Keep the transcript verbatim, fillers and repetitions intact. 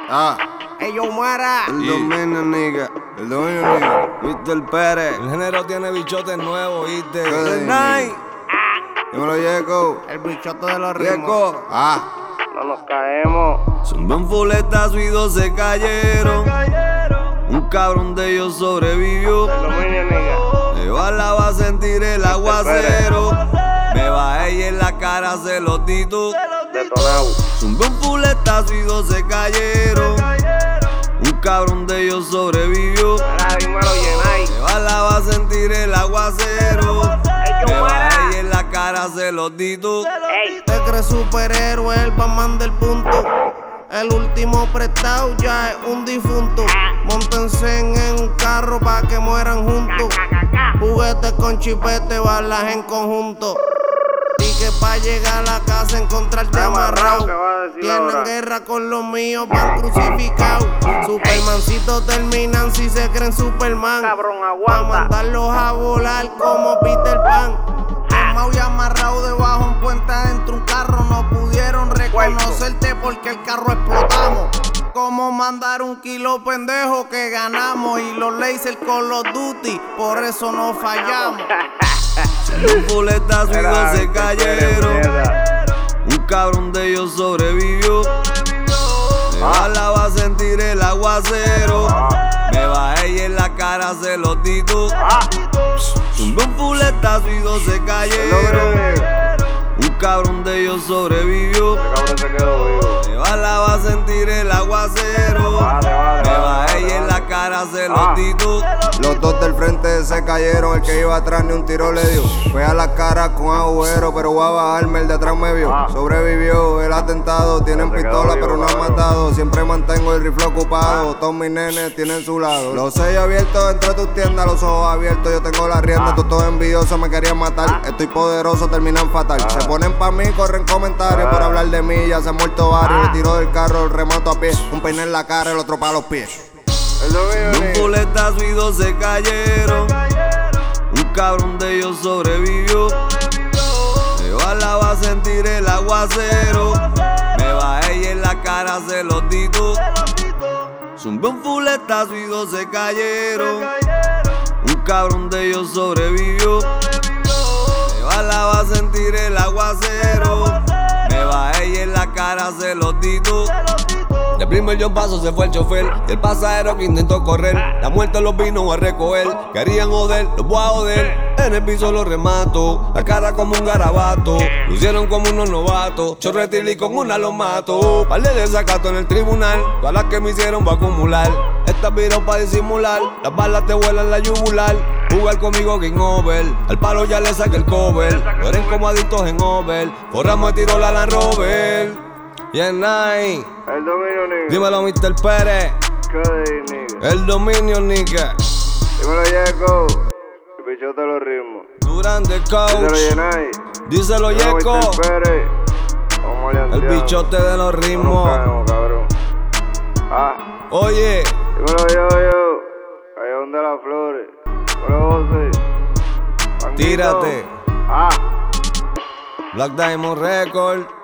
Ah. Ellos muera. El dominio, nigga. El dominio, nigga. mister Pérez. El género tiene bichotes nuevos, ¿viste? Good Night. Dímelo, Yeco. El bichote de los ritmos. Yeco. Ah. No nos caemos. Zumbé un fuletazo y dos se cayeron. Un cabrón de ellos sobrevivió. El dominio, nigga. De bala va a sentir el aguacero. Me bajé y en la cara se lo tito. Detonado. Zumbé un fuletazo y dos se cayeron. Un cabrón de ellos sobrevivió. Mira, dímelo, Yenay. De bala va a sentir el aguacero. Me bajé y en la cara se lo tito. Ey. Te crees superhéroe, el Batman del punto. El último prestado ya es un difunto. Móntense en un carro pa' que mueran juntos. Juguetes con chipete, balas en conjunto. Y que pa' llegar a la casa encontrarte amarrado. ¿Qué va a decir Tienen ahora? guerra con los míos, van crucificados. Supermancitos terminan si se creen Superman. Cabrón, Pa' aguanta. mandarlos a volar como Peter Pan. Quemado y amarrado debajo en puente dentro un carro. No pudieron reconocerte porque el carro explotamos. Como mandar un kilo pendejo que ganamos. Y los laser con los duty, por eso no fallamos. Un fuletazo y dos se cayeron. Un cabrón de ellos sobrevivió. De bala va a sentir el aguacero. Me bajé y en la cara se lo tito. Zumbé un fuletazo y dos se cayeron. Un cabrón de ellos sobrevivió. Cabrón se quedó vivo. De bala va a sentir el aguacero. Vale, vale, Me vale, bajé y vale. en la cara se lo Ah. tito. Los dos del frente se cayeron, el que iba atrás ni un tiro le dio. Fue a la cara con agujero, pero voy a bajarme, el de atrás me vio. Ah. Sobrevivió el atentado, tienen Se quedó pistola vivo, pero no han cabrón. matado. Siempre mantengo el rifle ocupado, todos mis nenes tienen su lado. Los sellos abiertos dentro de tus tiendas, los ojos abiertos, yo tengo la rienda. Ah. Tú todos envidiosos me querían matar, estoy poderoso, terminan fatal. Ah. Se ponen pa' mí, corren comentarios Ah. por hablar de mí, ya se ha muerto varios. Ah. Le tiro del carro, el remoto a pie, un peine en la cara, el otro pa' los pies. El dominio, Un nigga. fuletazo y dos se cayeron. Un cabrón de ellos sobrevivió. De bala va a sentir el aguacero. Me bajé y en la cara se lo tito. Zumbé un fuletazo y dos se cayeron. Un cabrón de ellos sobrevivió. De bala va a sentir el aguacero. Me bajé y en la cara se lo tito. De primer yo paso se fue el chofer y el pasajero que intentó correr. La muerte los vino a recoger. Querían joder, los voy a joder. En el piso los remato, la cara como un garabato. Lo hicieron como unos novatos. Chorretil y con una los mato. Par de desacato en el tribunal. Todas las que me hicieron va a acumular. Estas viró pa' disimular. Las balas te vuelan la yugular. Jugar conmigo game over. Al palo ya le saqué el cover. Mueren como adictos en over. Forramos de tiro la Land Rover. Yeah, night. El dominio, nigga. Dímelo, mister Pérez. ¿Qué de nigga? El dominio, nigga. Dímelo, Yeco. El bichote de los ritmos. Durante Díselo, coach. Yenay. Díselo, Dímelo, Yeco. mister Pérez. Vamos El alianteados. bichote de los No nos ritmos. caemos, cabrón. Ah. Oye, Dímelo, yo, yo. Callejón de las Flores. Dímelo, José. Manguito. tírate. Ah. Black Diamond Record.